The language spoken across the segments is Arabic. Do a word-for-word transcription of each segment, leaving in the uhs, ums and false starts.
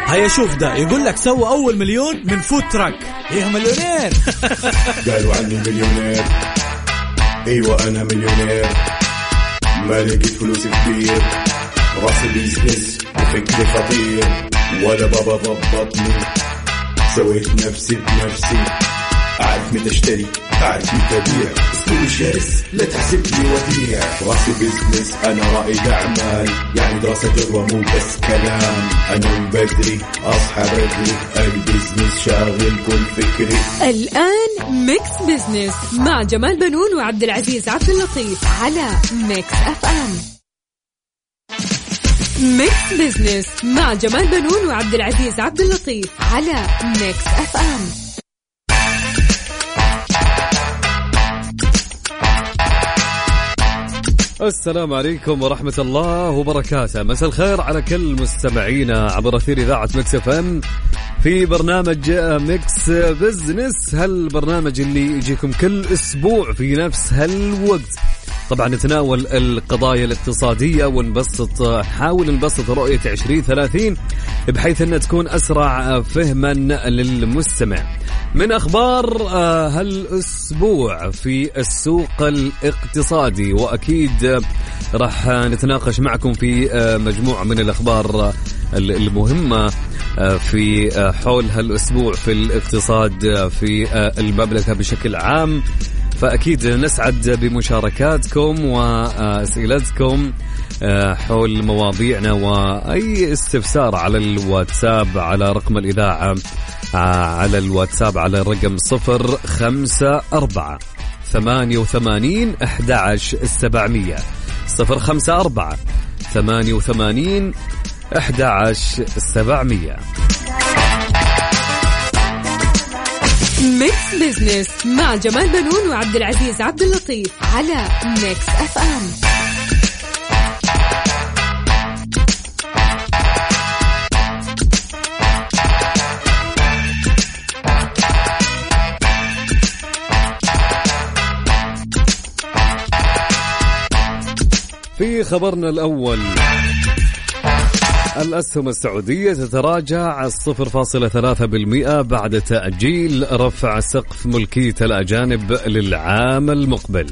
هيا شوف ده يقول لك سوى أول مليون من فود تراك. إيه مليونير. قالوا عني مليونير. أيوة أنا مليونير. ما لقيت فلوس كتير. راسي بيزنس وفكري خطير. ولا بابا ضبطني. سويت نفسي بنفسي. أعرف متى اشتري أعرف متى أبيع. اسمي شرس لا تحسبني وديع. راسي بيزنس أنا رائد أعمال. يعني دراسة جدوى مو بس كلام. أنا من بدري أصحى بدري. البيزنس شاغل كل فكري. الآن ميكس بيزنس مع جمال بنون وعبد العزيز عبد اللطيف على ميكس أف أم. ميكس بيزنس مع جمال بنون وعبد العزيز عبد اللطيف على ميكس أف أم. السلام عليكم ورحمة الله وبركاته. مساء الخير على كل مستمعينا عبر أثير إذاعة ميكس اف ام في برنامج ميكس بزنس، هالبرنامج اللي يجيكم كل أسبوع في نفس هالوقت. طبعا نتناول القضايا الاقتصادية ونبسط نحاول نبسط رؤية عشرين ثلاثين بحيث أنها تكون أسرع فهما للمستمع. من أخبار هالأسبوع في السوق الاقتصادي، وأكيد راح نتناقش معكم في مجموعة من الأخبار المهمة في حول هالأسبوع في الاقتصاد في المملكة بشكل عام. فأكيد نسعد بمشاركاتكم وأسئلتكم حول مواضيعنا، وأي استفسار على الواتساب على رقم الإذاعة على الواتساب على الرقم صفر خمسة أربعة ثمانية وثمانين أحد عشر سبعمية صفر خمسة أربعة ثمانية وثمانين أحد عشر سبعمية. ميكس بيزنس مع جمال بنون وعبد العزيز عبد اللطيف على ميكس أف أم. في خبرنا الأول، الأسهم السعودية تتراجع صفر فاصلة ثلاثة بالمئة بعد تأجيل رفع سقف ملكية الأجانب للعام المقبل.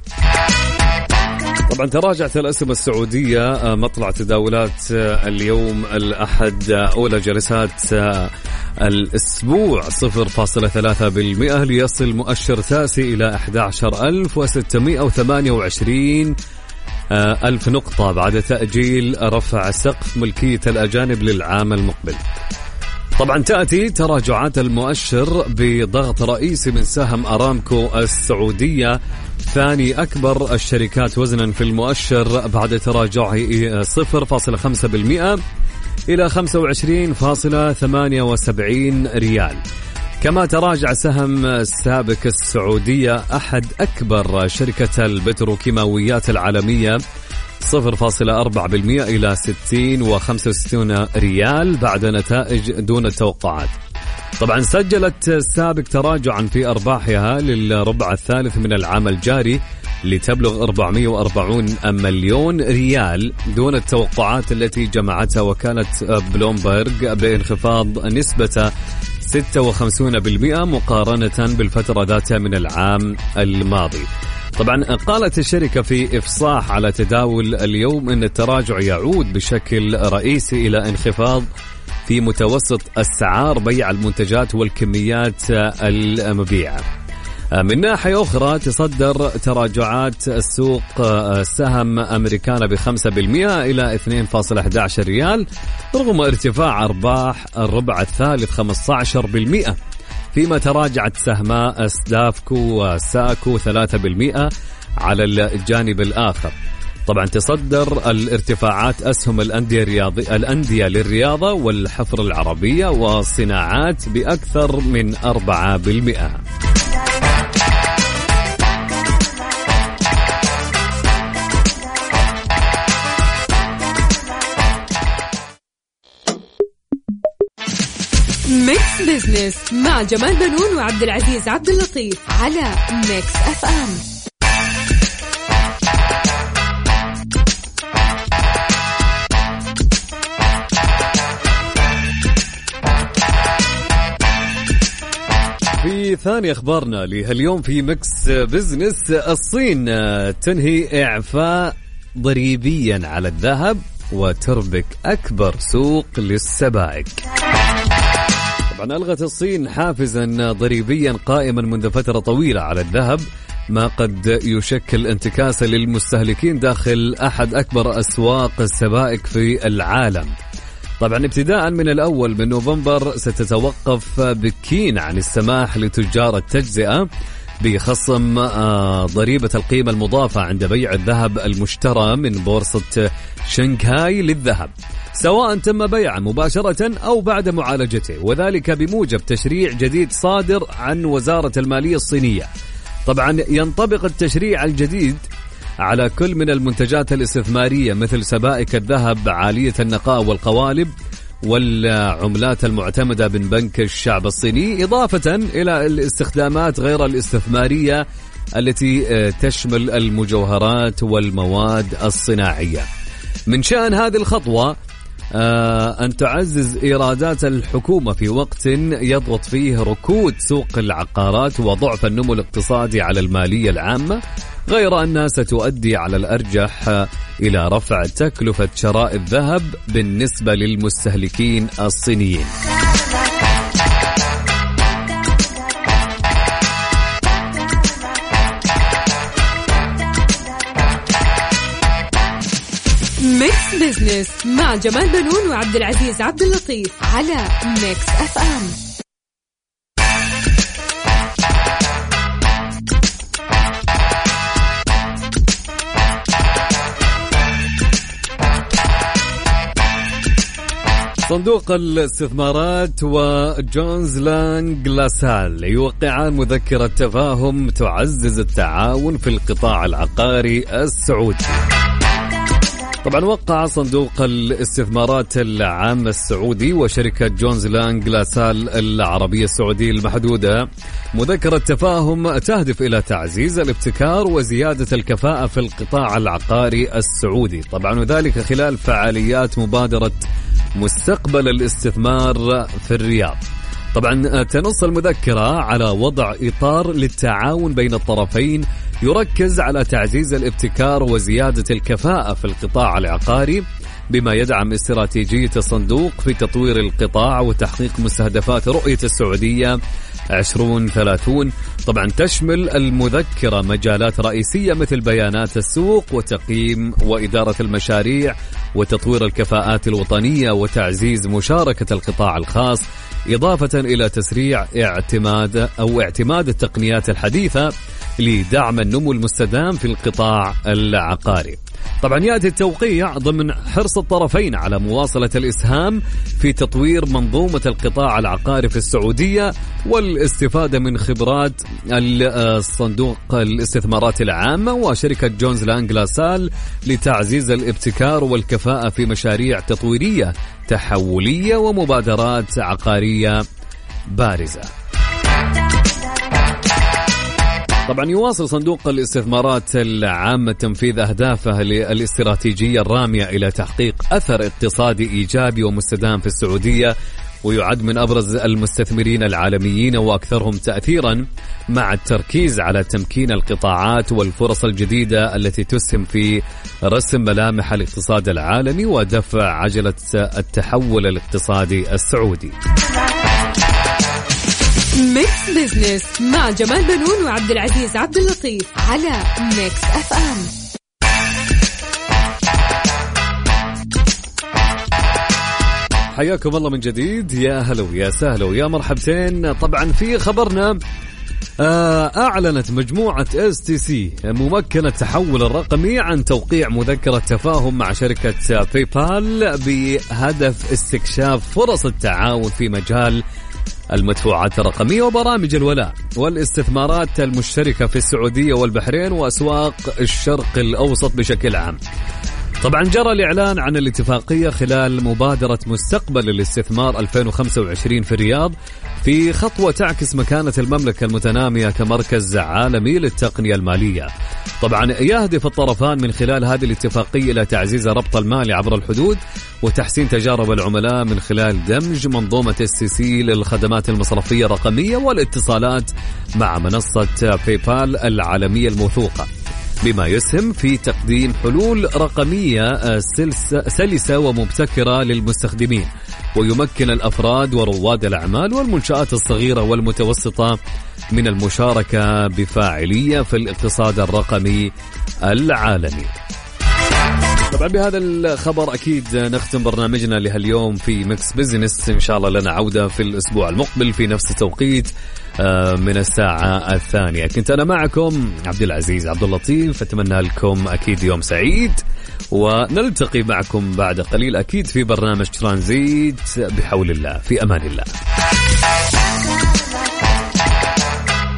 طبعا تراجعت الأسهم السعودية مطلع تداولات اليوم الأحد أولى جلسات الأسبوع صفر فاصلة ثلاثة بالمئة ليصل مؤشر تاسي إلى أحد عشر ألف وستمائة وثمانية وعشرين ألف نقطة بعد تأجيل رفع سقف ملكية الأجانب للعام المقبل. طبعا تأتي تراجعات المؤشر بضغط رئيسي من سهم أرامكو السعودية ثاني أكبر الشركات وزنا في المؤشر بعد تراجعه صفر فاصلة خمسة بالمئة إلى خمسة وعشرين فاصلة ثمانية وسبعين ريال. كما تراجع سهم السابك السعودية أحد أكبر شركة البتروكيماويات العالمية صفر فاصلة أربعة بالمئة إلى ستين وخمسة وستين ريال بعد نتائج دون التوقعات. طبعا سجلت السابق تراجعا في أرباحها للربع الثالث من العام الجاري لتبلغ أربعمائة وأربعين مليون ريال دون التوقعات التي جمعتها وكالة بلومبرغ بانخفاض نسبة ستة وخمسين بالمئة مقارنة بالفترة ذاتها من العام الماضي. طبعا قالت الشركة في إفصاح على تداول اليوم أن التراجع يعود بشكل رئيسي إلى انخفاض في متوسط أسعار بيع المنتجات والكميات المبيعة. من ناحية أخرى تصدر تراجعات السوق سهم أمريكانا بخمسة بالمئة إلى اثنين فاصلة أحد عشر ريال رغم ارتفاع أرباح الربع الثالث خمسة عشر بالمئة، فيما تراجعت سهما ستافكو وساكو ثلاثة بالمئة على الجانب الآخر. طبعا تصدر الارتفاعات أسهم الأندية الرياضي الأندية للرياضة والحفر العربية والصناعات بأكثر من أربعة بالمئة. ميكس بيزنس مع جمال بنون وعبد العزيز عبد اللطيف على ميكس أف أم. في ثاني أخبارنا لهاليوم في مكس بزنس، الصين تنهي إعفاء ضريبيا على الذهب وتربك أكبر سوق للسبائك. طبعا ألغت الصين حافزا ضريبيا قائما منذ فترة طويلة على الذهب، ما قد يشكل انتكاسة للمستهلكين داخل أحد أكبر أسواق السبائك في العالم. طبعا ابتداء من الأول من نوفمبر ستتوقف بكين عن السماح لتجار التجزئة بخصم ضريبة القيمة المضافة عند بيع الذهب المشترى من بورصة شنغهاي للذهب، سواء تم بيعه مباشرة أو بعد معالجته، وذلك بموجب تشريع جديد صادر عن وزارة المالية الصينية. طبعا ينطبق التشريع الجديد على كل من المنتجات الاستثمارية مثل سبائك الذهب عالية النقاء والقوالب والعملات المعتمدة من بنك الشعب الصيني، إضافة إلى الاستخدامات غير الاستثمارية التي تشمل المجوهرات والمواد الصناعية. من شأن هذه الخطوة أن تعزز إيرادات الحكومة في وقت يضغط فيه ركود سوق العقارات وضعف النمو الاقتصادي على المالية العامة، غير أنها ستؤدي على الأرجح إلى رفع تكلفة شراء الذهب بالنسبة للمستهلكين الصينيين. ميكس بزنس مع جمال بنون وعبد العزيز عبد اللطيف على ميكس اف ام. صندوق الاستثمارات وجونز لانج لاسال يوقعان مذكرة تفاهم تعزز التعاون في القطاع العقاري السعودي. طبعا وقع صندوق الاستثمارات العام السعودي وشركة جونز لانج لاسال العربية السعودية المحدودة مذكرة تفاهم تهدف إلى تعزيز الابتكار وزيادة الكفاءة في القطاع العقاري السعودي، طبعا وذلك خلال فعاليات مبادرة مستقبل الاستثمار في الرياض. طبعا تنص المذكرة على وضع إطار للتعاون بين الطرفين يركز على تعزيز الابتكار وزيادة الكفاءة في القطاع العقاري، بما يدعم استراتيجية الصندوق في تطوير القطاع وتحقيق مستهدفات رؤية السعودية عشرين ثلاثين. طبعا تشمل المذكرة مجالات رئيسية مثل بيانات السوق وتقييم وإدارة المشاريع وتطوير الكفاءات الوطنية وتعزيز مشاركة القطاع الخاص، إضافة إلى تسريع اعتماد أو اعتماد التقنيات الحديثة لدعم النمو المستدام في القطاع العقاري. طبعا يأتي التوقيع ضمن حرص الطرفين على مواصلة الإسهام في تطوير منظومة القطاع العقاري في السعودية والاستفادة من خبرات الصندوق الاستثمارات العامة وشركة جونز لانج لاسال لتعزيز الابتكار والكفاءة في مشاريع تطويرية تحولية ومبادرات عقارية بارزة. طبعا يواصل صندوق الاستثمارات العامة تنفيذ أهدافه الاستراتيجية الرامية إلى تحقيق أثر اقتصادي إيجابي ومستدام في السعودية، ويعد من أبرز المستثمرين العالميين وأكثرهم تأثيرا، مع التركيز على تمكين القطاعات والفرص الجديدة التي تسهم في رسم ملامح الاقتصاد العالمي ودفع عجلة التحول الاقتصادي السعودي. ميكس بزنس مع جمال بنون وعبد العزيز عبد اللطيف على ميكس اف ام. حياكم الله من جديد، يا هلا ويا سهلا ويا مرحبتين. طبعا في خبرنا أعلنت مجموعة إس تي سي ممكنة التحول الرقمي عن توقيع مذكرة تفاهم مع شركة باي بال بهدف استكشاف فرص التعاون في مجال المدفوعات الرقمية وبرامج الولاء والاستثمارات المشتركة في السعودية والبحرين وأسواق الشرق الأوسط بشكل عام. طبعا جرى الإعلان عن الاتفاقية خلال مبادرة مستقبل الاستثمار ألفين وخمسة وعشرين في الرياض، في خطوة تعكس مكانة المملكة المتنامية كمركز عالمي للتقنية المالية. طبعا يهدف الطرفان من خلال هذه الاتفاقية إلى تعزيز الربط المالي عبر الحدود وتحسين تجارب العملاء من خلال دمج منظومة السي سي للخدمات المصرفية الرقمية والاتصالات مع منصة باي بال العالمية الموثوقة، بما يسهم في تقديم حلول رقمية سلسة ومبتكرة للمستخدمين، ويمكن الأفراد ورواد الأعمال والمنشآت الصغيرة والمتوسطة من المشاركة بفاعلية في الاقتصاد الرقمي العالمي. طبعا بهذا الخبر أكيد نختم برنامجنا لهاليوم في ميكس بيزنس. إن شاء الله لنا عودة في الأسبوع المقبل في نفس التوقيت من الساعة الثانية. كنت أنا معكم عبد العزيز عبد اللطيف، أتمنى لكم أكيد يوم سعيد، ونلتقي معكم بعد قليل أكيد في برنامج ترانزيت بحول الله. في أمان الله.